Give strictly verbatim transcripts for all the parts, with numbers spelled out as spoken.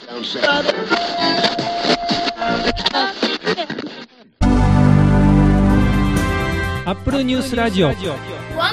アップルニュースラジオワンボタンの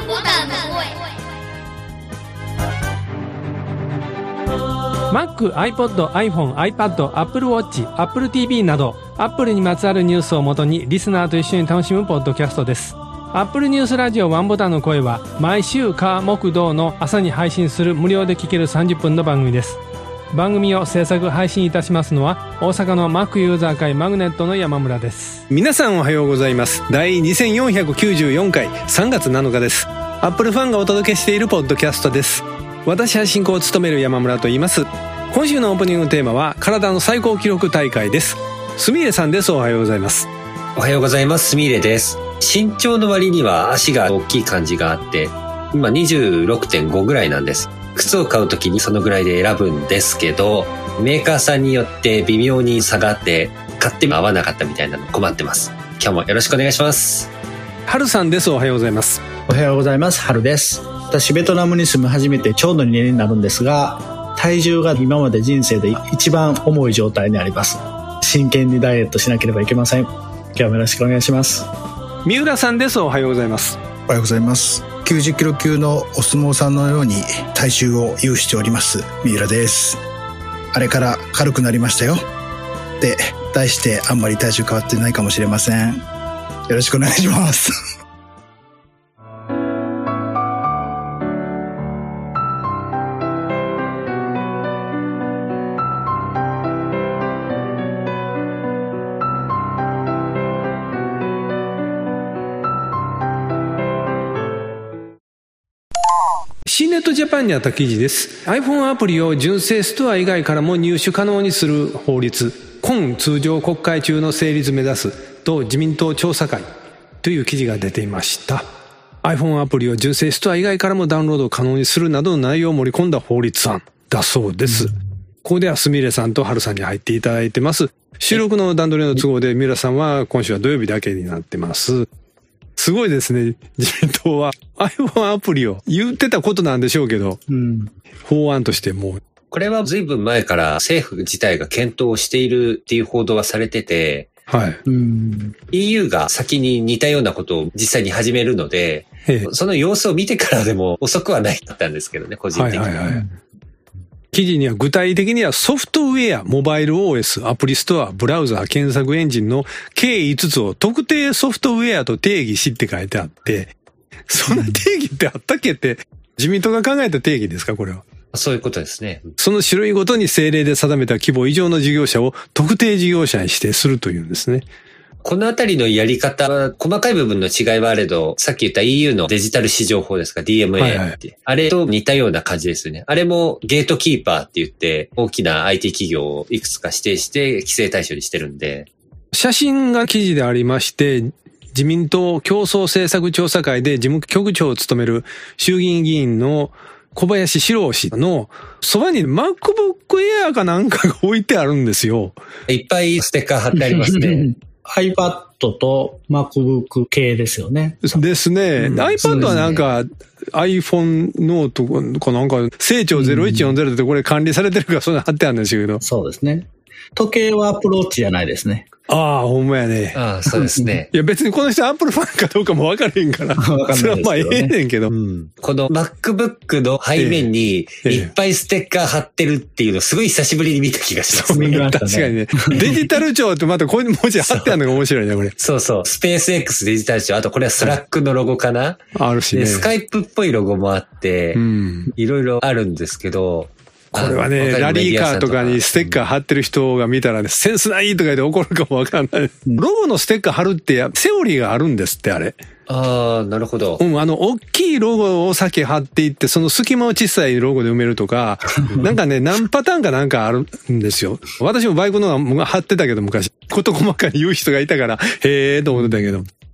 声。 Mac、iPod、iPhone、iPad、Apple Watch、Apple ティーブイ など Apple にまつわるニュースをもとにリスナーと一緒に楽しむポッドキャストです。アップルニュースラジオワンボタンの声は毎週火木土の朝に配信する無料で聴けるさんじゅっぷんの番組です。番組を制作配信いたしますのは大阪の Mac ユーザー会マグネットの山村です。皆さんおはようございます。第にせんよんひゃくきゅうじゅうよんかいさんがつなのかです。アップルファンがお届けしているポッドキャストです。私は進行を務める山村と言います。今週のオープニングテーマは体の最高記録大会です。すみれさんです。おはようございます。 おはようございます。すみれです。身長の割には足が大きい感じがあって今 にじゅうろくてんご ぐらいなんです。靴を買うときにそのぐらいで選ぶんですけどメーカーさんによって微妙に差があって買っても合わなかったみたいなの困ってます。今日もよろしくお願いします。 はるさんです。おはようございます。 おはようございます。はるです。私ベトナムに住み始めてちょうどにねんになるんですが体重が今まで人生で一番重い状態にあります。真剣にダイエットしなければいけません。今日もよろしくお願いします。 三浦さんです。おはようございます。 おはようございます。きゅうじゅっキロ級のお相撲さんのように体重を有しております三浦です。あれから軽くなりましたよで題してあんまり体重変わってないかもしれません。よろしくお願いしますシーネットジャパンにあった記事です。 iPhone アプリを純正ストア以外からも入手可能にする法律、今通常国会中の成立目指すと自民党調査会という記事が出ていました。 iPhone アプリを純正ストア以外からもダウンロード可能にするなどの内容を盛り込んだ法律案だそうです。ここではすみれさんとはるさんに入っていただいてます。収録の段取りの都合で三浦さんは今週は土曜日だけになってます。すごいですね。自民党は iPhone アプリを言ってたことなんでしょうけど、うん、法案としてもうこれは随分前から政府自体が検討しているっていう報道はされてて、はい、うん、イーユー が先に似たようなことを実際に始めるので、その様子を見てからでも遅くはないだったんですけどね、個人的には。はいはいはい、 記事には具体的にはソフトウェア、モバイル オーエス、アプリストア、ブラウザー、検索エンジンの計いつつを特定ソフトウェアと定義しって書いてあって、そんな定義ってあったっけって自民党が考えた定義ですか、これは。 そういうことですね。 その種類ごとに政令で定めた規模以上の事業者を特定事業者に指定するというんですね。 このあたりのやり方は細かい部分の違いはあれど、さっき言った イーユー のデジタル市場法ですか ディーエムエー って、はいはい、あれと似たような感じですよね。あれもゲートキーパーって言って大きな アイティー 企業をいくつか指定して規制対象にしてるんで。 写真が記事でありまして、自民党競争政策調査会で事務局長を務める衆議院議員の小林史郎氏のそばに MacBook Air かなんかが置いてあるんですよ。 いっぱいステッカー貼ってありますね。 iPad と MacBook 系ですよね。 ですね。うん、iPad はなんか iPhone ノートかなんか成長ゼロいちよんゼロってこれ管理されてるからそんな貼ってあるんですけど。 そうですね。時計はアプローチじゃないですね。 ああ、ほんまやね。 ああ、そうですね。 いや別にこの人アップルファンかどうかも分からへんから。分かんないですけどね。それはまあええねんけど。うん、 この MacBook の背面にいっぱいステッカー貼ってるっていうのすごい久しぶりに見た気がしますね。 そう、確かにね。デジタル庁ってまたこういう文字貼ってあるのが面白いね、これ。 そうそう。スペース X デジタル庁。あとこれはスラックのロゴかな、 あるしね。 スカイプっぽいロゴもあって、いろいろあるんですけど、 これはね、ラリーカーとかにステッカー貼ってる人が見たらね、センスないとか言って怒るかもわかんない。ロゴのステッカー貼るってセオリーがあるんですって、あれ。 ああ、なるほど。 うん、あの、大きいロゴを先貼っていって、その隙間を小さいロゴで埋めるとか、なんかね、何パターンかなんかあるんですよ。私もバイクの貼ってたけど昔、こと細かに言う人がいたから、へーと思ってたけど。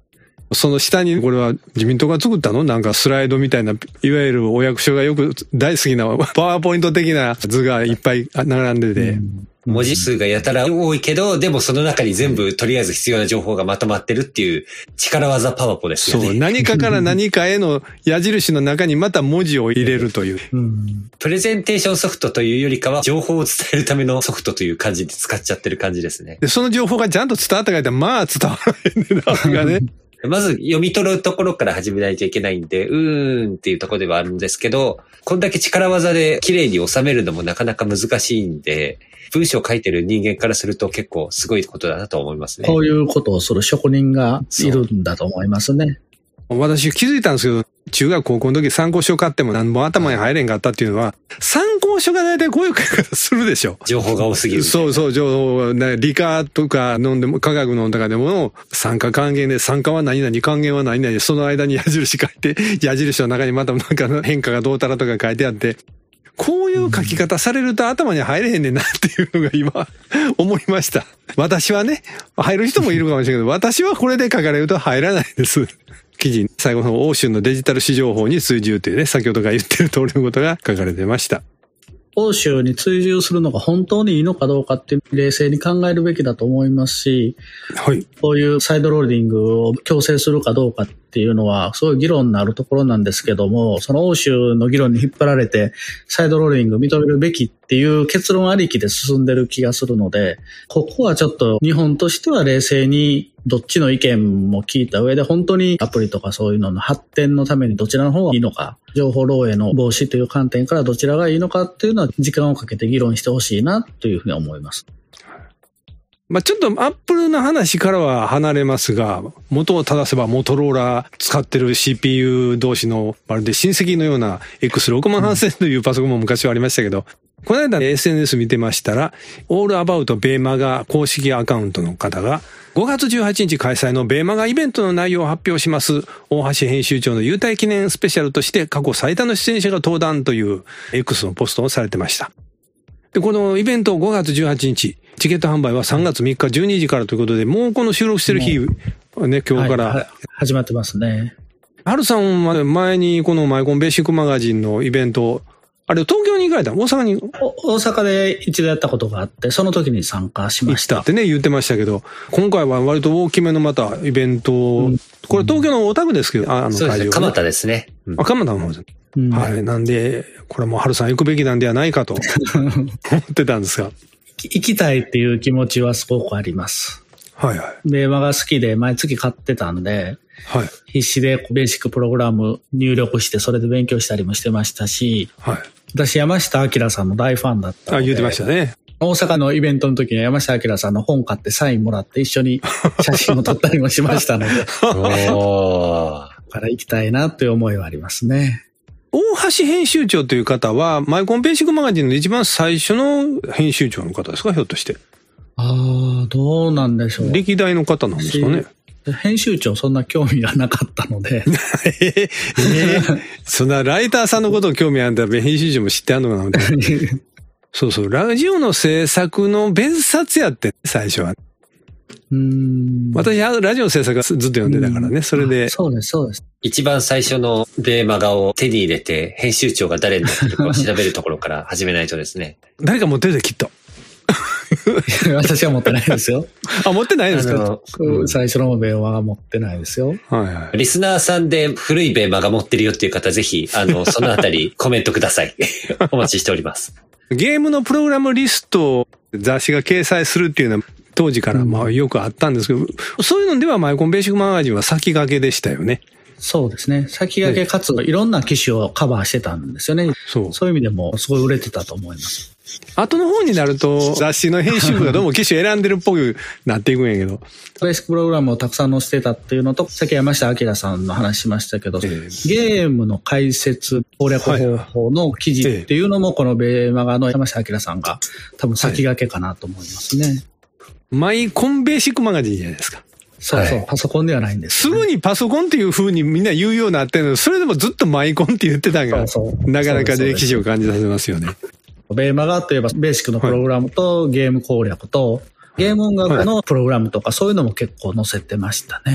その下にこれは自民党が作ったの？なんかスライドみたいな、いわゆるお役所がよく大好きなパワーポイント的な図がいっぱい並んでて。うん文字数がやたら多いけど、でもその中に全部とりあえず必要な情報がまとまってるっていう力技パワポですよね。 そう、何かから何かへの矢印の中にまた文字を入れるという、 うん。プレゼンテーションソフトというよりかは情報を伝えるためのソフトという感じで使っちゃってる感じですね。 で、その情報がちゃんと伝わったか言ったら、まあ伝わらへんねんな、がね。 まず読み取るところから始めないといけないんで、うーんっていうところではあるんですけど、こんだけ力技で綺麗に収めるのもなかなか難しいんで、文章を書いてる人間からすると結構すごいことだなと思いますね。 こういうことをする職人がいるんだと思いますね。 私気づいたんですけど、中学高校の時参考書買っても何も頭に入れんかったっていうのは、参考書が大体こういう書き方するでしょ。 情報が多すぎる。 そうそう、情報、理科とか飲んでも、科学のとかでも、酸化還元で、酸化は何々、還元は何々、その間に矢印書いて、矢印の中にまたなんか変化がどうたらとか書いてあって、こういう書き方されると頭に入れへんねんなっていうのが今思いました。私はね、入る人もいるかもしれないけど、私はこれで書かれると入らないです。記事、最後の欧州のデジタル市場法に追従というね、先ほどから言ってる通りのことが書かれてました。 欧州に追従するのが本当にいいのかどうかって冷静に考えるべきだと思いますし、はい、こういうサイドローディングを強制するかどうかっていうのはすごい議論になるところなんですけども、その欧州の議論に引っ張られてサイドローディングを認めるべきっていう結論ありきで進んでる気がするので、ここはちょっと日本としては冷静にどっちの意見も聞いた上で本当にアプリとかそういうのの発展のためにどちらの方がいいのか、情報漏洩の防止という観点からどちらがいいのかっていうのは時間をかけて議論してほしいなというふうに思います。 まあちょっとアップルの話からは離れますが、元を正せばモトローラ使ってる シーピーユー 同士のまるで親戚のような エックスろくまんはっせん というパソコンも昔はありましたけど、この間 エスエヌエス 見てましたら、オールアバウトベーマガ公式アカウントの方が、ごがつじゅうはちにち開催のベーマガイベントの内容を発表します。大橋編集長の優待記念スペシャルとして過去最多の出演者が登壇という X のポストをされてました。で、このイベントごがつじゅうはちにち、チケット販売はさんがつみっかじゅうにじからということで、もうこの収録してる日、ね、今日から、はい、 始まってますね。 はるさんは前にこのマイコンベーシックマガジンのイベント、あれ東京に行かれたの？大阪に？ 大阪で一度やったことがあって、その時に参加しました。 行ったってね、言ってましたけど、今回は割と大きめのまたイベント、うん、これ東京の大田区ですけど、あの会場、ね、 そうですね、蒲田ですね。 うん、あ、蒲田の方です。うん、はい。なんで、これも春さん行くべきなんではないかと思ってたんですが。 行きたいっていう気持ちはすごくあります。 はいはい。 ベーマが好きで毎月買ってたんで、 はい。 必死でベーシックプログラム入力してそれで勉強したりもしてましたし、 はい。 私山下明さんの大ファンだったので。 あ、言ってましたね。 大阪のイベントの時には山下明さんの本買ってサインもらって一緒に写真を撮ったりもしましたので。おー。から行きたいなという思いはありますね。 大橋編集長という方は、マイコンベーシックマガジンの一番最初の編集長の方ですか、ひょっとして。 ああ、どうなんでしょう。 歴代の方なんですかね。 編集長そんな興味がなかったので。えー、えー、そんなライターさんのことを興味あるんだら編集長も知ってあるのかなみたいな。そうそう、ラジオの制作の別冊やって、最初は。 うーん私はラジオの制作がずっと読んでたからね、それで。 そうです、そうです。 一番最初のベーマガを手に入れて、編集長が誰になってるかを調べるところから始めないとですね。 誰か持ってるで、きっと。 私は持ってないですよ。 あ、持ってないですか？ 最初のベーマガ持ってないですよ。 はいはい。 リスナーさんで古いベーマガ持ってるよっていう方、ぜひ、あの、そのあたりコメントください。お待ちしております。 ゲームのプログラムリストを雑誌が掲載するっていうのは、当時からまあよくあったんですけど、うん、そういうのではマイコンベーシックマガジンは先駆けでしたよね。 そうですね。先駆けかついろんな機種をカバーしてたんですよね。そう。そういう意味でもすごい売れてたと思います。 後の方になると雑誌の編集部がどうも機種選んでるっぽくなっていくんやけど。 ベーシックプログラムをたくさん載せてたっていうのと、さっき山下明さんの話しましたけど、えー、ゲームの解説、攻略方法の記事っていうのもこのベーマガの山下明さんが多分先駆けかなと思いますね。はい、 マイコンベーシックマガジンじゃないですか。 そうそう、はい、パソコンではないんです、 ね。すぐにパソコンっていう風にみんな言うようになってるの、それでもずっとマイコンって言ってたんが、そうそうなかなか歴史を感じさせますよね。 ベーマガといえばベーシックのプログラムとゲーム攻略と、ゲーム音楽のプログラムとかそういうのも結構載せてましたね。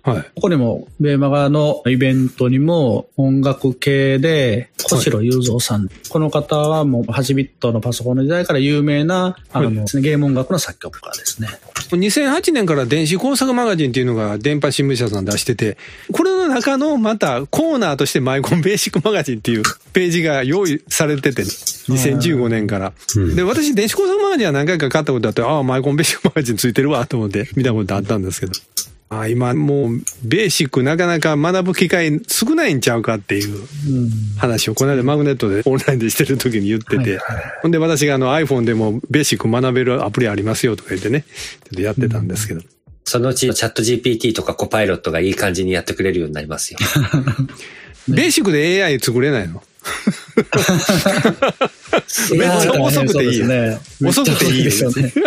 はい。 ここにも、ベーマガのイベントにも音楽系で、小城雄三さん。はい、この方はもうはちビットのパソコンの時代から有名な、あの、はい、ゲーム音楽の作曲家ですね。 にせんはちねんから電子工作マガジンっていうのが電波新聞社さん出してて、これの中のまたコーナーとしてマイコンベーシックマガジンっていうページが用意されてて、にせんじゅうごねんから。うん、で、私電子工作マガジンは何回か買ったことあって、ああ、マイコンベーシックマガジンついてるわと思って見たことあったんですけど。あ、今もうベーシックなかなか学ぶ機会少ないんちゃうかっていう話をこの間マグネットでオンラインでしてる時に言ってて、はいはい、ほんで私があの iPhone でもベーシック学べるアプリありますよとか言ってね、ちょっとやってたんですけど、うん、 そのうちチャット ジーピーティー とかコパイロットがいい感じにやってくれるようになりますよ。 ベーシックで エーアイ 作れないの？めっちゃ遅くていいよね。遅くていいですよね。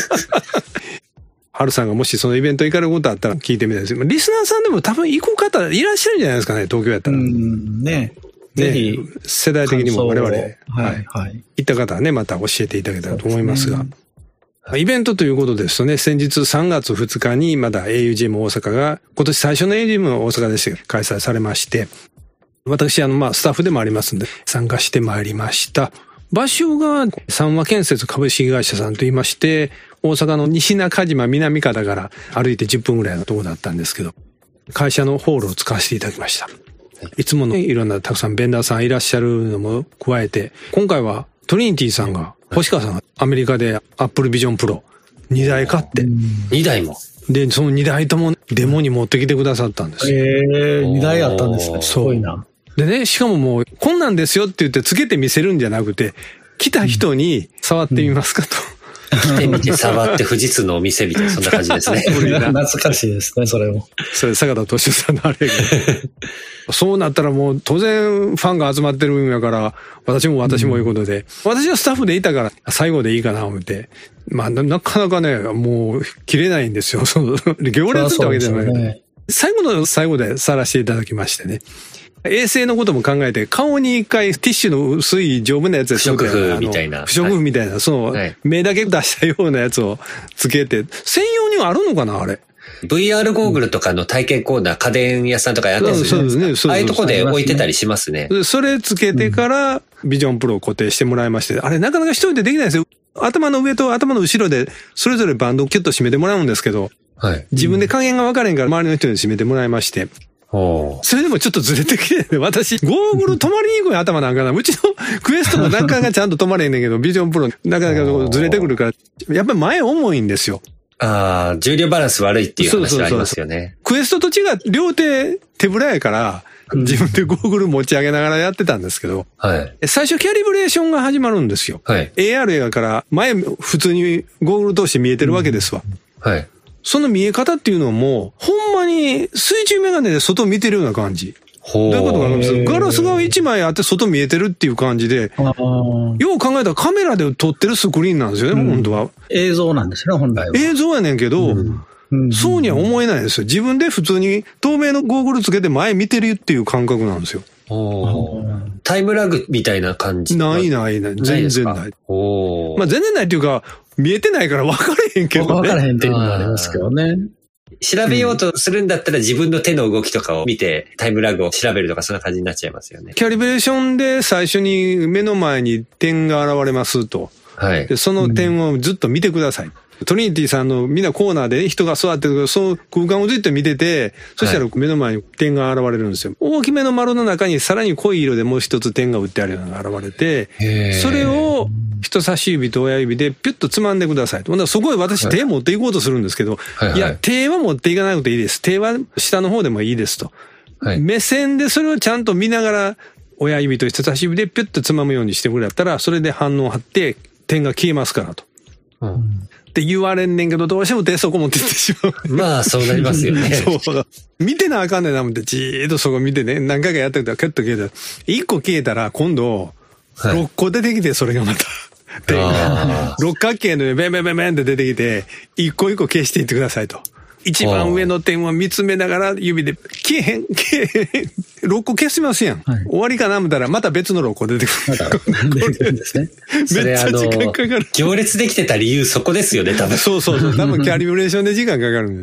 ハルさんがもしそのイベント行かれることあったら聞いてみたいですけど、リスナーさんでも多分行く方いらっしゃるんじゃないですかね、東京やったら。 うんね。 ぜひ、世代的にも我々、はい、 はい。 行った方はね、また教えていただけたらと思いますが。イベントということですとね、先日さんがつふつかにまだ エーユージーエム 大阪が、今年最初の エーユージーエム 大阪でして開催されまして、私、あの、まあ、スタッフでもありますんで、参加してまいりました。場所が三和建設株式会社さんと言いまして、大阪の西中島南方から歩いてじゅっぷんぐらいのところだったんですけど、会社のホールを使わせていただきました。いつものいろんなたくさんベンダーさんいらっしゃるのも加えて、今回はトリニティさんが、星川さんがアメリカで Apple Vision Pro にだい買って。 にだいもで、そのにだいともデモに持ってきてくださったんですよ。 えー、にだいあったんですね。すごいな。 でね、しかももう、こんなんですよって言ってつけて見せるんじゃなくて、来た人に触ってみますかと。 来てみて触って富士通のお店みたいな、そんな感じですね。 懐かしいですね、それも。 それ、坂田敏夫さんのあれやけど。そうなったらもう当然ファンが集まってるんやから、私も私もいうことで、うん、私はスタッフでいたから最後でいいかな思って。まあ、なかなかね、もう切れないんですよ。その行列ってわけじゃない。ね、最後の最後でさらしていただきましてね。衛生のことも考えて、顔に一回ティッシュの薄い丈夫なやつで不織布みたいな。 不織布みたいな、その、目だけ出したようなやつをつけて、専用にはあるのかなあれ。 ブイアール ゴーグルとかの体験コーナー、家電屋さんとかやってるんですよね。そうですね。ああいうとこで置いてたりしますね。 それつけてから、ビジョンプロを固定してもらいまして、あれなかなか一人でできないんですよ。頭の上と頭の後ろで、それぞれバンドをキュッと締めてもらうんですけど、はい、自分で加減が分からへんから周りの人に締めてもらいまして、それでもちょっとずれてきて、私、ゴーグル止まりにくい頭なんかな。うちのクエストもなかなかちゃんと止まれへんねんけど、ビジョンプロなかなかずれてくるから、やっぱり前重いんですよ。 ああ、重量バランス悪いっていう話がありますよね。そうそうそうクエストと違う、両手手ぶらやから、自分でゴーグル持ち上げながらやってたんですけど、はい、最初キャリブレーションが始まるんですよ。はい、エーアール やから前普通にゴーグル通して見えてるわけですわ。はい、その見え方っていうのもほんまに水中メガネで外見てるような感じ。どういうことかわかります？ガラスが一枚あって外見えてるっていう感じで、よう考えたらカメラで撮ってるスクリーンなんですよね、うん、本当は。 映像なんですね、本来は。 映像やねんけど、うんうん、そうには思えないですよ。自分で普通に透明のゴーグルつけて前見てるっていう感覚なんですよ。 タイムラグみたいな感じないないない。全然ない。おまあ全然ないっていうか、見えてないから分かれへんけどね。 分からへんっていうのもありますけどね。 調べようとするんだったら自分の手の動きとかを見てタイムラグを調べるとかそんな感じになっちゃいますよね。 キャリブレーションで最初に目の前に点が現れますと。はい。でその点をずっと見てください。うんトリニティさんのみんなコーナーで人が座ってるその空間をずっと見てて、そしたら目の前に点が現れるんですよ。大きめの丸の中にさらに濃い色でもう一つ点が打ってあるようなのが現れて、それを人差し指と親指でピュッとつまんでください。ほんならそこへ私手持っていこうとするんですけど、はいはい、いや、手は持っていかなくていいです。手は下の方でもいいですと。はい、目線でそれをちゃんと見ながら親指と人差し指でピュッとつまむようにしてくれたら、それで反応を張って点が消えますからと。うんって言われんねんけど、どうしても手そこ持っていってしまう。 まあ、そうなりますよね。 そう。見てなあかんねんな思って、じーっとそこ見てね、何回かやってたら、キュッと消えたら、いっこ消えたら、今度、ろっこ出てきて、それがまた、点が、六角形のね、ベンベンベンベンって出てきて、一個一個消していってくださいと。一番上の点を見つめながら指で、消えへん、消えへん、ろっこ消しますやん。はい、終わりかな思ったら、また別のろっこ出てくる。 ま、出てくるんですね。 めっちゃ時間かかる。 行列できてた理由そこですよね、多分。 そうそうそう。多分キャリブレーションで時間かかるんで。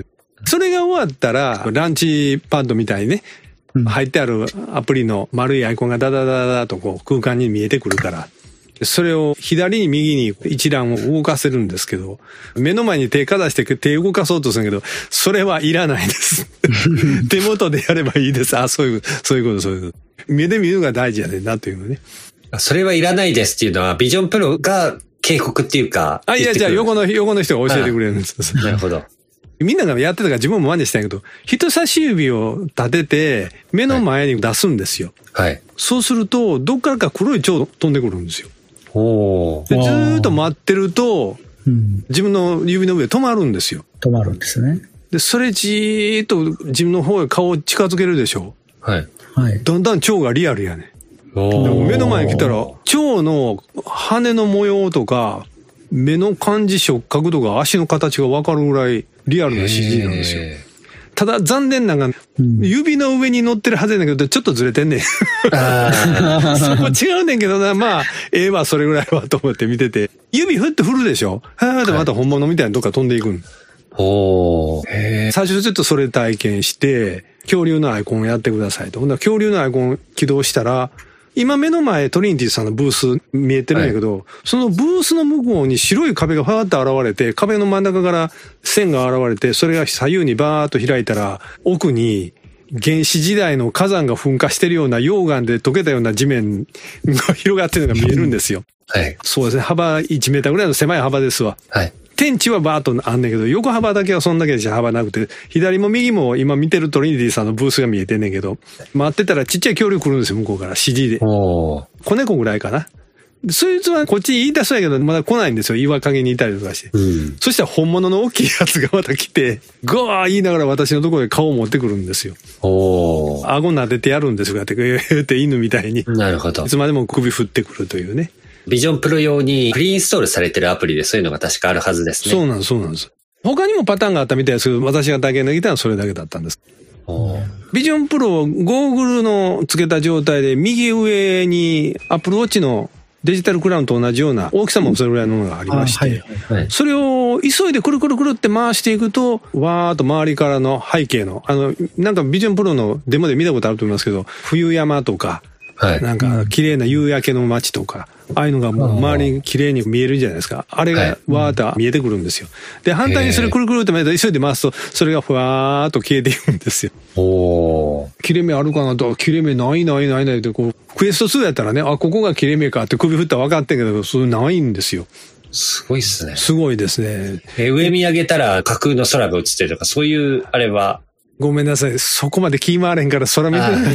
それが終わったら、ランチパッドみたいにね、入ってあるアプリの丸いアイコンがダダダダダとこう空間に見えてくるから、それを左に右に一覧を動かせるんですけど、目の前に手かざして手動かそうとするんだけど、それはいらないです。手元でやればいいです。あ、そういう、そういうこと、そういうこと。目で見るのが大事やねんなというのね。 それはいらないですっていうのは、ビジョンプロが警告っていうか。 あ、いや、じゃあ横の、横の人が教えてくれるんです。 なるほど。 みんながやってたから自分も真似したんやけど、人差し指を立てて、目の前に出すんですよ。 はい。 そうすると、どっからか黒い蝶飛んでくるんですよ。 おでずーっと待ってると、うん、自分の指の上で止まるんですよ。 止まるんですね。 で、それじーっと自分の方へ顔を近づけるでしょ。 はい。 はい。だんだん蝶がリアルやね。目の前に来たら、蝶の羽の模様とか、目の感じ、触覚とか足の形がわかるぐらいリアルな シージー なんですよ。ただ残念ながら、うん、指の上に乗ってるはずやねんけど、ちょっとずれてんねん。あそこ違うねんけどな、まあ、ええわ、それぐらいはと思って見てて。指ふって振るでしょ。はぁ、でまた本物みたいなどっか飛んでいくん。 おー。 へー。最初ちょっとそれ体験して、恐竜のアイコンをやってくださいと。ほんなら恐竜のアイコン起動したら、今目の前トリニティさんのブース見えてるんやけど、はい、そのブースの向こうに白い壁がファーッと現れて、壁の真ん中から線が現れて、それが左右にバーッと開いたら、奥に原始時代の火山が噴火してるような溶岩で溶けたような地面が広がってるのが見えるんですよ。 はい。 そうですね。幅いちメーターぐらいの狭い幅ですわ。 はい。 天地はバーッとあんねんけど、横幅だけはそんだけじゃ幅なくて、左も右も今見てるトリニティさんのブースが見えてんねんけど、待ってたらちっちゃい恐竜来るんですよ、向こうから シージー で。子猫ぐらいかな。そいつはこっちに言い出そうやけど、まだ来ないんですよ。岩陰にいたりとかして。うん、そしたら本物の大きいやつがまた来て、ゴー言いながら私のところへ顔を持ってくるんですよ。おー。顎撫でてやるんですよ。って、って犬みたいに。 なるほど。 いつまでも首振ってくるというね。 ビジョンプロ用にプリインストールされてるアプリでそういうのが確かあるはずですね。 そうなんです、そうなんです。他にもパターンがあったみたいですけど、私が体験できたのはそれだけだったんです。ビジョンプロをゴーグルのつけた状態で右上にアップルウォッチのデジタルクラウンと同じような大きさもそれぐらいのものがありまして、はいはい、それを急いでくるくるくるって回していくと、わーっと周りからの背景の、あの、なんかビジョンプロのデモで見たことあると思いますけど、冬山とか、はい、なんか綺麗な夕焼けの街とか、ああいうのがもう周りに綺麗に見えるじゃないですか。あれがわーっと見えてくるんですよ。で、反対にそれくるくるって回ると急いで回すと、それがふわーっと消えていくんですよ。おー。切れ目あるかなと、切れ目ないないないないってこう、クエストツーやったらね、あ、ここが切れ目かって首振ったら分かってんけど、それないんですよ。 すごいっすね。 すごいですね。 え、上見上げたら架空の空が映ってるとか、そういう、あれは。 ごめんなさい。そこまで気回れんから空見てなかった。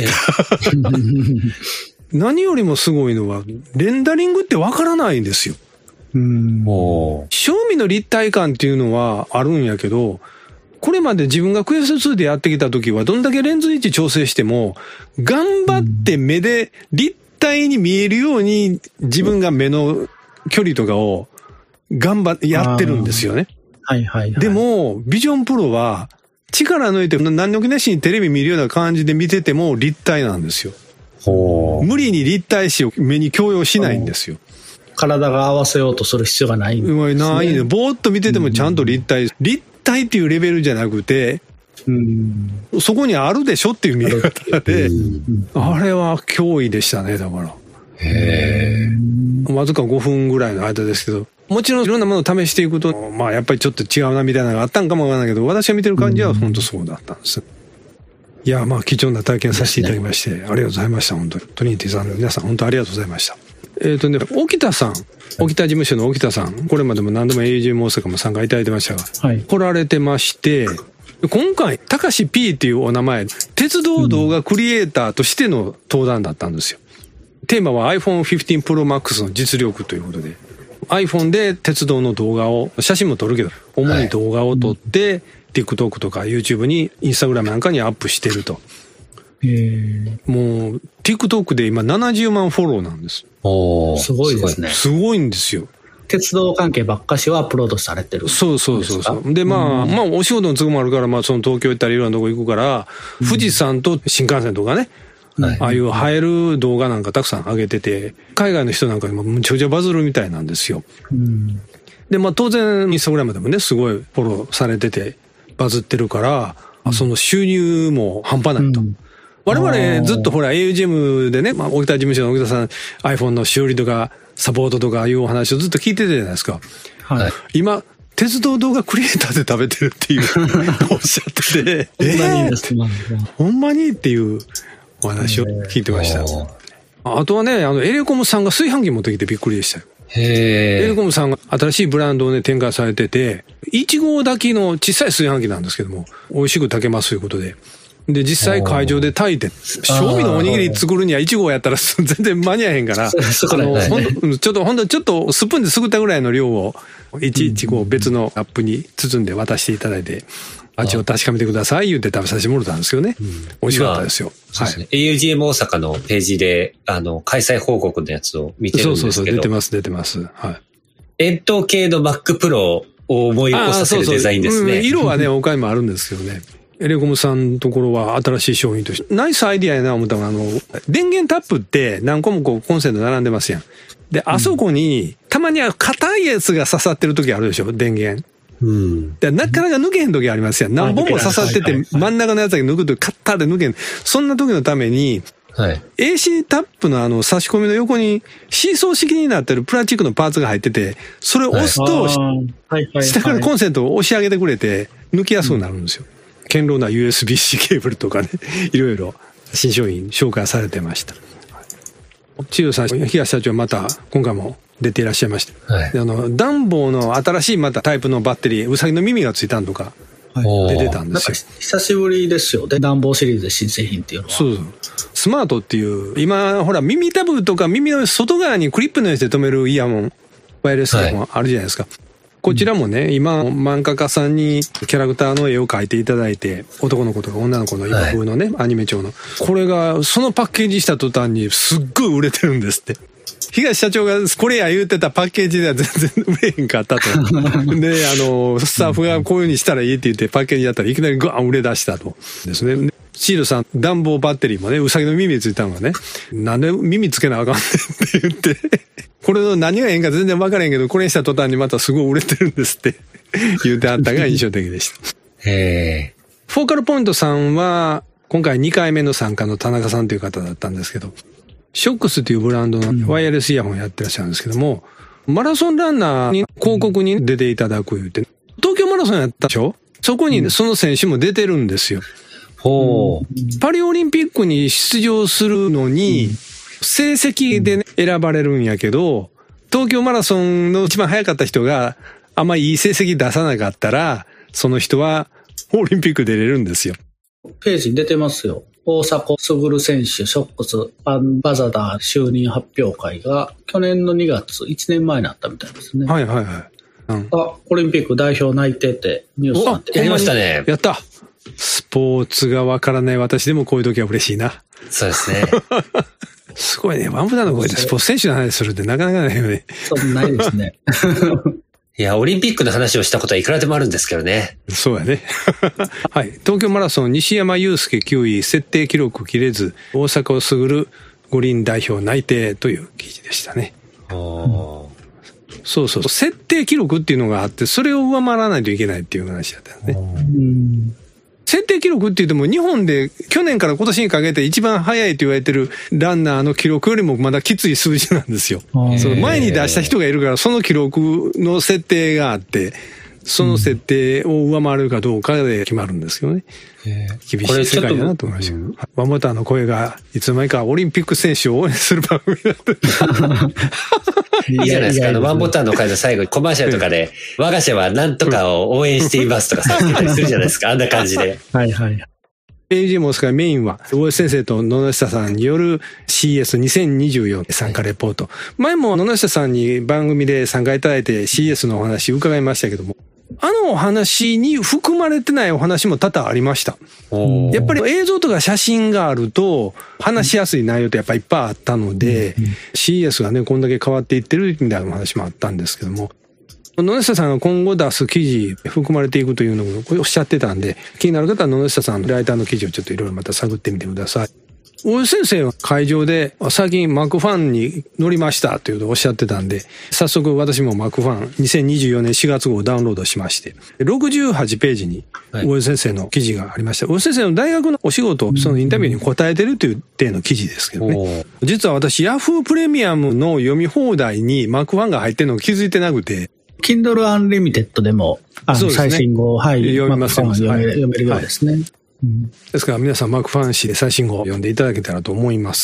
何よりもすごいのは、レンダリングってわからないんですよ。うん。正味の立体感っていうのはあるんやけど、これまで自分がクエストツーでやってきた時は、どんだけレンズ位置調整しても、頑張って目で立体に見えるように自分が目の距離とかを頑張ってやってるんですよね。 はいはいはい。 でも、ビジョンプロは力抜いて何の気なしにテレビ見るような感じで見てても立体なんですよ。無理に立体視を目に強要しないんですよ。 体が合わせようとする必要がないんですね。 ないね。ぼーっと見ててもちゃんと立体、うん、立体っていうレベルじゃなくて、うん、そこにあるでしょっていう見え方で、うん、あれは脅威でしたね、だから。へー。わずかごふんぐらいの間ですけど、もちろんいろんなものを試していくと、まあやっぱりちょっと違うなみたいなのがあったんかもわからないけど、私が見てる感じは本当そうだったんです。うん、いや、まあ貴重な体験させていただきまして、ね、ありがとうございました、本当に。トリニティさんの皆さん、本当ありがとうございました。えっとね、沖田さん、沖田事務所の沖田さん、これまでも何度も エージーエム 大阪も参加いただいてましたが、はい、来られてまして、今回、たかし P っていうお名前、鉄道動画クリエイターとしての登壇だったんですよ。テーマは iPhone フィフティーン Pro Max の実力ということで、iPhone で鉄道の動画を、写真も撮るけど、主に動画を撮って、はい、TikTok とか YouTube に、Instagram なんかにアップしてると。もう TikTok で今ななじゅうまんフォローなんです。 おー、すごいですね。 すごいんですよ。 鉄道関係ばっかしはアップロードされてる。 そうそうそうそう。で、まあ、まあ、お仕事の都合もあるから、まあ、その東京行ったりいろんなとこ行くから、富士山と新幹線とかね、うん、ああいう映える動画なんかたくさん上げてて、海外の人なんかにもむちゃくちゃバズるみたいなんですよ。うん、で、まあ、当然、インスタグラムでもね、すごいフォローされてて、 バズってるから、うん、その収入も半端ないと。うん、我々ずっとほら エーユージーエム でね、まあ、沖田事務所の沖田さん iPhone の修理とかサポートとかいうお話をずっと聞いてたじゃないですか。はい、今、鉄道動画クリエイターで食べてるっていうおっしゃってて、 ほんまにですね。 ほんまにっていうお話を聞いてました。あとはね、あの、エレコムさんが炊飯器持ってきてびっくりでしたよ。 へー。 エレコムさんが新しいブランドをね、展開されてて、いち号炊きの小さい炊飯器なんですけども、美味しく炊けますということで。で、実際会場で炊いて、賞味のおにぎり作るにはいち号やったら全然間に合えへんから、あの、ほんと、ちょっと、ほんと、ちょっとスプーンですくったぐらいの量を、いちいち号別のラップに包んで渡していただいて、味を確かめてください言って食べさせてもらったんですけどね。うん、美味しかったですよ。 まあ、そうですね。はい、エーユージーエム 大阪のページで、あの、開催報告のやつを見てるんですけど。そうそうそう、 出てます、出てます。はい。 円筒形の Mac Pro を思い起こさせるデザインですね。 そうそう、うん、色はね、他にもあるんですけどね。エレコムさんのところは新しい商品として、ナイスアイディアやな思ったのが、あの、電源タップって何個もこうコンセント並んでますやん。で、あそこに、たまには硬いやつが刺さってる時あるでしょ、電源。うん。で、なかなか抜けへん時ありますやん。何本も刺さってて、真ん中のやつだけ抜くとカッターで抜けん。そんな時のために、はい、エーシー タップのあの差し込みの横にシーソー式になってるプラスチックのパーツが入ってて、それを押すと、はい、下からコンセントを押し上げてくれて、抜きやすくなるんですよ。うん、堅牢な ユーエスビー-C ケーブルとかね、いろいろ新商品紹介されてました。千代さん、東社長また今回も出ていらっしゃいました。はい、あの、暖房の新しいまたタイプのバッテリー、うさぎの耳がついたんとか、出てたんですよ。 久しぶりですよね。暖房シリーズで新製品っていうのは。 そうそう。スマートっていう、今、ほら、耳タブとか耳の外側にクリップのやつで止めるイヤホン、ワイヤレスイヤホンあるじゃないですか。はい、こちらもね、今、漫画家さんにキャラクターの絵を描いていただいて、男の子とか女の子の今風のね、はい、アニメ調の。これが、そのパッケージした途端にすっごい売れてるんですって。東社長がこれや言うてたパッケージでは全然売れへんかったと。で、あの、スタッフがこういう風にしたらいいって言ってパッケージやったらいきなりガーン売れ出したと。ですね。シールさん、暖房バッテリーもね、うさぎの耳ついたのがね、なんで耳つけなあかんねんって言って、これの何がええんか全然分からへんけど、これにした途端にまたすごい売れてるんですって言うてあったが印象的でした。へー。フォーカルポイントさんは、今回にかいめの参加の田中さんという方だったんですけど、ショックスというブランドのワイヤレスイヤホンやってらっしゃるんですけども、マラソンランナーに広告に出ていただく言うて、東京マラソンやったでしょ？そこにその選手も出てるんですよ。ほう。パリオリンピックに出場するのに、成績で選ばれるんやけど、東京マラソンの一番早かった人があんまりいい成績出さなかったら、その人はオリンピック出れるんですよ。 ページに出てますよ。大迫傑選手、ショックスアンバザダー就任発表会が去年のにがつ、いちねんまえになったみたいですね。 はいはいはい。 うん、あ、オリンピック代表内定ってニュースになってやりましたね。 やった。スポーツがわからない私でもこういう時は嬉しいな。 そうですね。 すごいね。ワンブダの声でスポーツ選手の話するってなかなかないよね。 そうないですね。 いや、オリンピックの話をしたことはいくらでもあるんですけどね。 そうやね。はい。東京マラソン、西山雄介きゅうい、設定記録切れず、大阪を優五輪代表内定という記事でしたね。うん、そうそう。設定記録っていうのがあって、それを上回らないといけないっていう話だったよね。うん設定記録って言っても日本で去年から今年にかけて一番早いと言われてるランナーの記録よりもまだきつい数字なんですよ。その前に出した人がいるからその記録の設定があって、その設定を上回るかどうかで決まるんですよね。厳しい世界だなと思いました。ワンボタンの声がいつの間にかオリンピック選手を応援する番組だった。 いいじゃないですか。あの、ワンボタンの回の最後にコマーシャルとかで、我が社は何とかを応援していますとかされてたりするじゃないですか。あんな感じで。 はいはい。 エージー モスからメインは、大江先生と野々下さんによる シーエスにせんにじゅうよん 参加レポート。前も野々下さんに番組で参加いただいて シーエス のお話伺いましたけども、あのお話に含まれてないお話も多々ありました。やっぱり映像とか写真があると話しやすい内容ってやっぱりいっぱいあったので、うん、シーエス がねこんだけ変わっていってるみたいなお話もあったんですけども、野々下さんが今後出す記事含まれていくというのをおっしゃってたんで、気になる方は野々下さんのライターの記事をちょっといろいろまた探ってみてください。 大江先生は会場で最近マックファンに乗りましたというとおっしゃってたんで、早速私もマックファンにせんにじゅうよねんしがつごうをダウンロードしまして、ろくじゅうはちページに大江先生の記事がありました。大江先生の大学のお仕事、そのインタビューに答えてるという体の記事ですけどね。実は私ヤフープレミアムの読み放題にマックファンが入ってるのを気づいてなくて、 Kindle Unlimited でもあの、ね、最新号、はい、 読みます、 マックファン読め、読めるようですね。はいうん、ですから皆さんマークファン誌で最新号を読んでいただけたらと思います。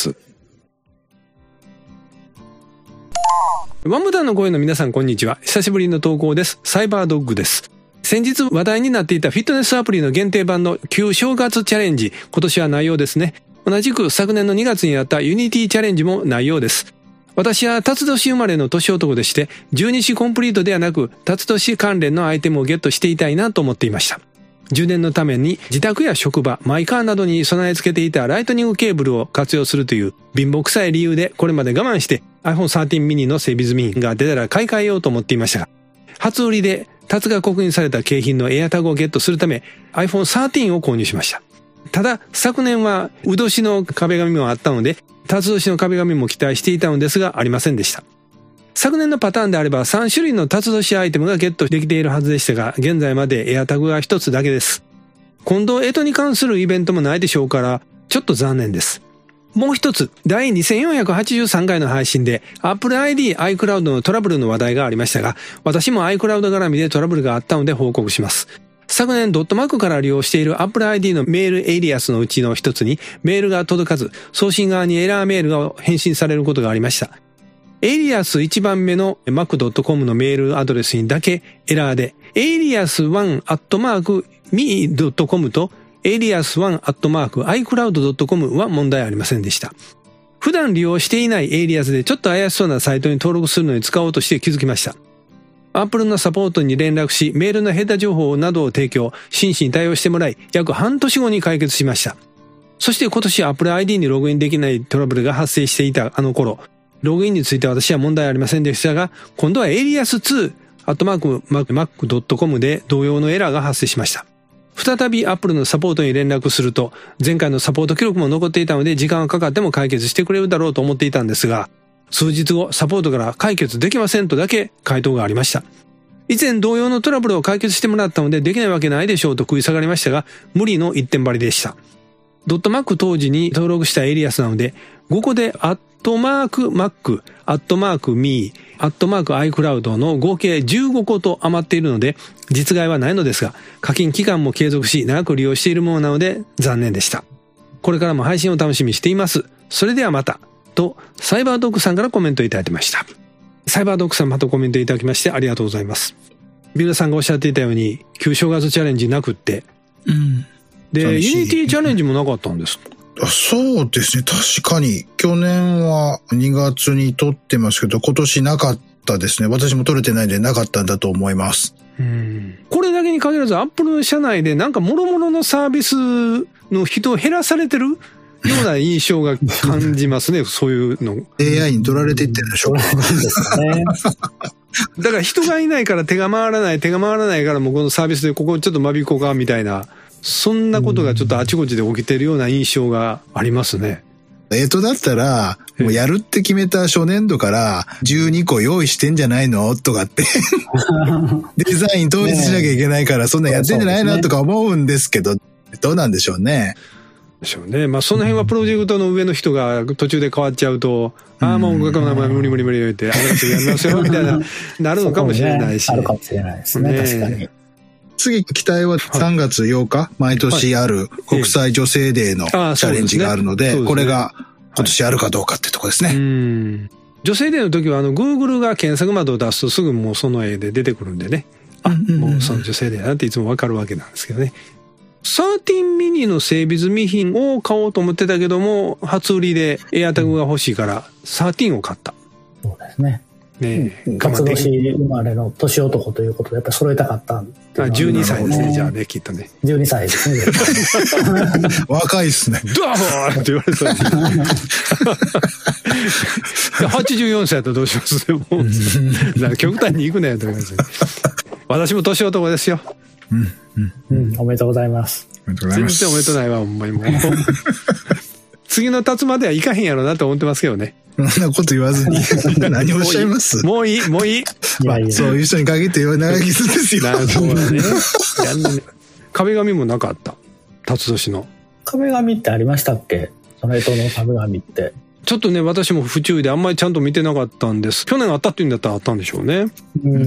ワンボタンの声の皆さんこんにちは。久しぶりの投稿です。サイバードッグです。先日話題になっていたフィットネスアプリの限定版の旧正月チャレンジ、今年はないようですね。同じく昨年のにがつにあったユニティチャレンジもないようです。私は辰年生まれの年男でして、十二支コンプリートではなく辰年関連のアイテムをゲットしていたいなと思っていました。充電のために自宅や職場、マイカーなどに備え付けていたライトニングケーブルを活用するという貧乏くさい理由でこれまで我慢して アイフォンサーティーン mini の整備済みが出たら買い替えようと思っていましたが、初売りで辰が刻印された景品のエアタグをゲットするため アイフォンサーティーン を購入しました。ただ昨年はう年の壁紙もあったので辰年の壁紙も期待していたのですがありませんでした。昨年のパターンであればさんしゅるいの辰年アイテムがゲットできているはずでしたが、現在までエアタグがひとつだけです。今度干支に関するイベントもないでしょうから、ちょっと残念です。もう一つ、だいにせんよんひゃくはちじゅうさんかいの配信で Apple アイディー、iCloud のトラブルの話題がありましたが、私も iCloud 絡みでトラブルがあったので報告します。昨年ドットマークから利用している Apple アイディー のメールエイリアスのうちの一つにメールが届かず、送信側にエラーメールが返信されることがありました。エイリアスいちばんめの マックドットコム のメールアドレスにだけエラーで、エイリアスワンアットマークミードットコム とエイリアスワンアットマークアイクラウドドットコム は問題ありませんでした。普段利用していないエイリアスでちょっと怪しそうなサイトに登録するのに使おうとして気づきました。Apple のサポートに連絡し、メールのヘッダ情報などを提供、真摯に対応してもらい、約半年後に解決しました。そして今年 Apple アイディー にログインできないトラブルが発生していたあの頃、ログインについて私は問題ありませんでしたが、今度はエイリアスツーアットマークマックドットコム で同様のエラーが発生しました。再び Apple のサポートに連絡すると、前回のサポート記録も残っていたので時間がかかっても解決してくれるだろうと思っていたんですが、数日後サポートから解決できませんとだけ回答がありました。以前同様のトラブルを解決してもらったのでできないわけないでしょうと食い下がりましたが、無理の一点張りでした。ドットマック当時に登録したエイリアスなので、ごこでアットマークマック、アットマークミー、アットマーク iCloud の合計じゅうごこと余っているので、実害はないのですが、課金期間も継続し長く利用しているものなので残念でした。これからも配信を楽しみにしています。それではまた。と、サイバードッグさんからコメントいただきました。サイバードッグさんまたコメントいただきましてありがとうございます。ビルダさんがおっしゃっていたように、旧正月チャレンジなくって、うん、で、ユニティチャレンジもなかったんですか？ あ、そうですね。確かに、去年はにがつに撮ってますけど、今年なかったですね。私も撮れてないんでなかったんだと思います。 うん、これだけに限らず、アップル社内でなんか諸々のサービスの人を減らされてるような印象が感じますね。そういうの。 エーアイ に取られていってるでしょうか。ね、 だから人がいないから手が回らない、手が回らないからもうこのサービスでここちょっと間引こうかみたいな。そんなことがちょっとあちこちで起きてるような印象がありますね。 えっと、だったら、もうやるって決めた初年度からじゅうにこ用意してんじゃないのとかって。デザイン統一しなきゃいけないから、そんなやってんじゃないのとか思うんですけど、どうなんでしょうね。 でしょうね。まあその辺はプロジェクトの上の人が途中で変わっちゃうと、ああもう無理無理無理言って、新しくやりますよみたいな、なるのかもしれないし。 あるかもしれないですね。確かに。 次期待はさんがつようか、毎年ある国際女性デーのチャレンジがあるので、これが今年あるかどうかってとこですね。 うん。女性デーの時はあの Google が検索窓を出すとすぐもうその絵で出てくるんでね。あ、もうその女性デーだなっていつもわかるわけなんですけどね。サーティーン mini の整備済み品を買おうと思ってたけども、初売りでエアタグが欲しいからサーティーンを買った。 そうですね。 ねえ、 辰年生まれの年男ということでやっぱり揃えたかったんで。 あ、じゅうにさいですね、じゃあね、きっとね。 じゅうにさいですね。 若いっすね。 ドーって言われそう。はちじゅうよんさいだったらどうしますでも。極端に行くねと思います。私も年男ですよ。 うんうんうん、おめでとうございます。 おめでとうございます。 全然おめでとうないわ、ほんまにもう。 次の立つまではいかへんやろなと思ってますけどね。 そんなこと言わずに何をおっしゃいます。 もういいもういい、 まあ、そういう人に限って長生きするんですよ。 そうだね。壁紙もなかった。辰年の壁紙ってありましたっけ？その干支の壁紙って。 ちょっとね、私も不注意であんまりちゃんと見てなかったんです。去年あったっていうんだったらあったんでしょうね。 うん。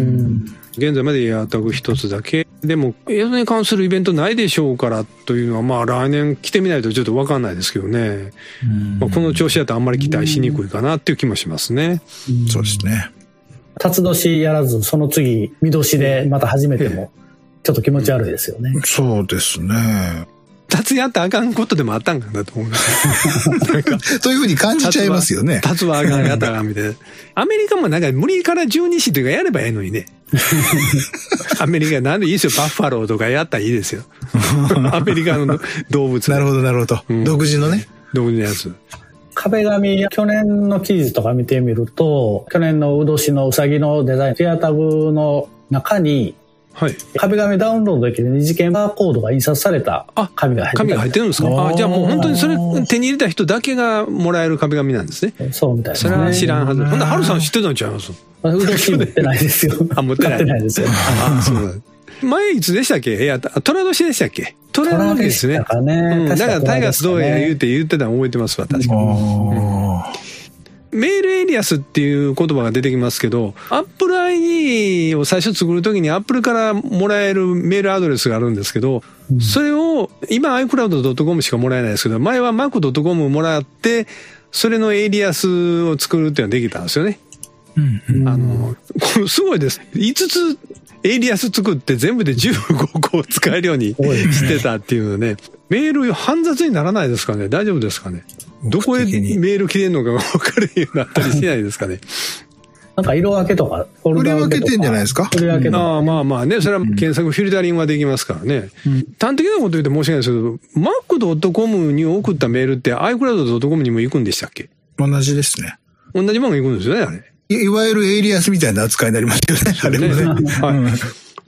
現在までエアタグ一つだけ。でもエアタグに関するイベントないでしょうからというのは、まあ来年来てみないとちょっと分かんないですけどね。まあ、この調子だとあんまり期待しにくいかなっていう気もしますね。 うそうですね。 辰年やらずその次見年でまた始めてもちょっと気持ち悪いですよね。 そうですね。 辰やったらあかんことでもあったんかなと思う。なんかというふうに感じちゃいますよね。 辰はあかんやったらあかんみたいな。アメリカもなんか無理から十二支というかやればええのにね。アメリカなんでいいですよ。バッファローとかやったらいいですよ。アメリカの動物。 なるほどなるほど、うん。独自のね。 独自のやつ。 壁紙、去年の記事とか見てみると、去年のう年のうさぎのデザイン、ティアタグの中に、はい、壁紙ダウンロードできる二次元バーコードが印刷された紙が入って紙が入ってるんですか。あ、じゃあもう本当にそれ手に入れた人だけがもらえる壁紙なんですね。 そうみたいですね。 それは知らんはず。ほんで、ハルさん知ってたんちゃいます？ うどし持ってないですよ。 あ、持ってない。 持ってないですよ。 あ、そうだ。前いつでしたっけ？いや、虎年でしたっけ？虎の時ですね。 だからね。 うん、だからタイガースどうや言うて言ってたの覚えてますわ、確かに。うんメールエリアスっていう言葉が出てきますけど、Apple アイディー を最初作るときに Apple からもらえるメールアドレスがあるんですけど、うん、それを今 アイクラウドドットコム しかもらえないですけど、前は マックドットコム をもらって、それのエリアスを作るっていうのができたんですよね。うんうん、あの、これすごいです。いつつエリアス作って全部でじゅうごこ使えるようにしてたっていうのね、メール煩雑にならないですかね？大丈夫ですかね？どこへメール切れるのかが分かるようになったりしないですかね。 なんか色分けとか振り分けてんじゃないですか。 振り分けとか、 ああまあまあね、それは検索フィルタリングはできますからね、うん、端的なこと言って申し訳ないですけど マックドットコム に送ったメールって アイクラウドドットコム にも行くんでしたっけ？ 同じですね。 同じものが行くんですよね、あれ。 い, いわゆるエイリアスみたいな扱いになりますよね、あれもね。はい、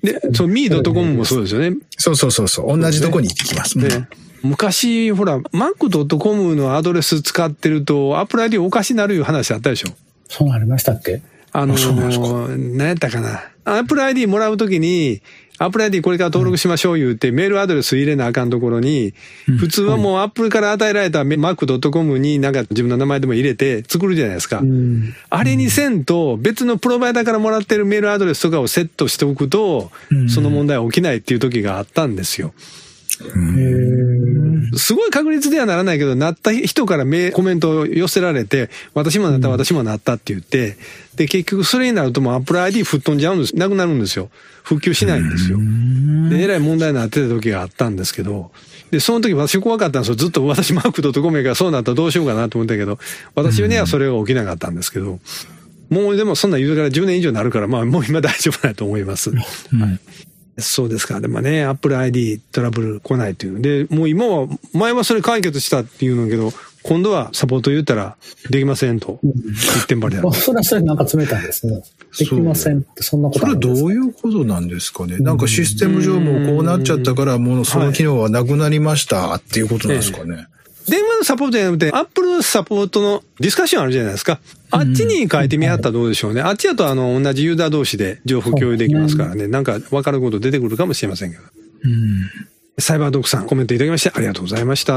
で、そう ミードットコム もそうですよね。 そうそうそうそう、同じとこに行ってきますね。ね、 昔ほら マックドットコム のアドレス使ってると Apple アイディー おかしになるいう話あったでしょ。 そうなりましたっけ？ あのー、何やったかな、 Apple アイディー もらうときに Apple アイディー これから登録しましょう言うて、うん、メールアドレス入れなあかんところに、うん、普通はもう Apple から与えられた マックドットコム になんか自分の名前でも入れて作るじゃないですか、うん、あれにせんと別のプロバイダーからもらってるメールアドレスとかをセットしておくと、うん、その問題は起きないっていう時があったんですよ。すごい確率ではならないけど、なった人からメコメントを寄せられて、私もなった私もなったって言って、で結局それになるともう Apple アイディー 吹っ飛んじゃうんです、なくなるんですよ。復旧しないんですよ。でえらい問題になってた時があったんですけど、でその時私怖かったんですよ。ずっと私マークドットコム やからそうなったらどうしようかなと思ったけど、私にはそれが起きなかったんですけど、もうでもそんな言うからじゅうねん以上になるから、まあもう今大丈夫だと思います。うん、はい、そうですか。でもね、Apple アイディー トラブル来ないという。で、もう今は、前はそれ解決したっていうのだけど、今度はサポート言ったら、できませんと。一点張りだ。 それはそれなんか冷たいですね。できませんって、そんなことあるんですか？それどういうことなんですかね。なんかシステム上もこうなっちゃったから、もうその機能はなくなりましたっていうことなんですかね。はい、 電話のサポートじゃなくて、Apple サポートのディスカッションあるじゃないですか。あっちに変えてみはったらどうでしょうね。あっちだとあの同じユーザー同士で情報共有できますからね。なんか分かること出てくるかもしれませんけど。うん、サイバードッグさんコメントいただきましてありがとうございました。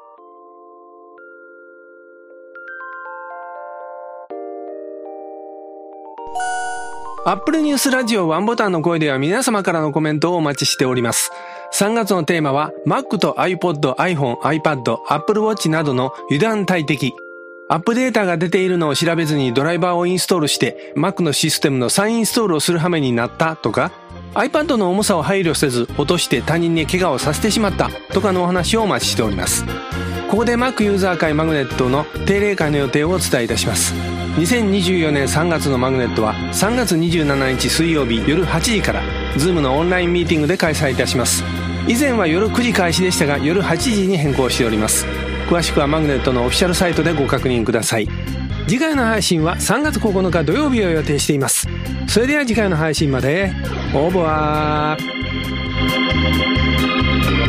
Apple ニュースラジオワンボタンの声では皆様からのコメントをお待ちしております。さんがつのテーマは Mac と iPod、iPhone、iPad、Apple Watch などの油断大敵。アップデータが出ているのを調べずにドライバーをインストールして Mac のシステムの再インストールをする羽目になったとか、 iPad の重さを配慮せず落として他人に怪我をさせてしまったとかのお話をお待ちしております。ここで Mac ユーザー会マグネットの定例会の予定をお伝えいたします。にせんにじゅうよねんさんがつのマグネットはさんがつにじゅうしちにち水曜日夜はちじから Zoom のオンラインミーティングで開催いたします。以前は夜くじ開始でしたが夜はちじに変更しております。詳しくはマグネットのオフィシャルサイトでご確認ください。次回の配信はさんがつここのか土曜日を予定しています。それでは次回の配信までオーバー。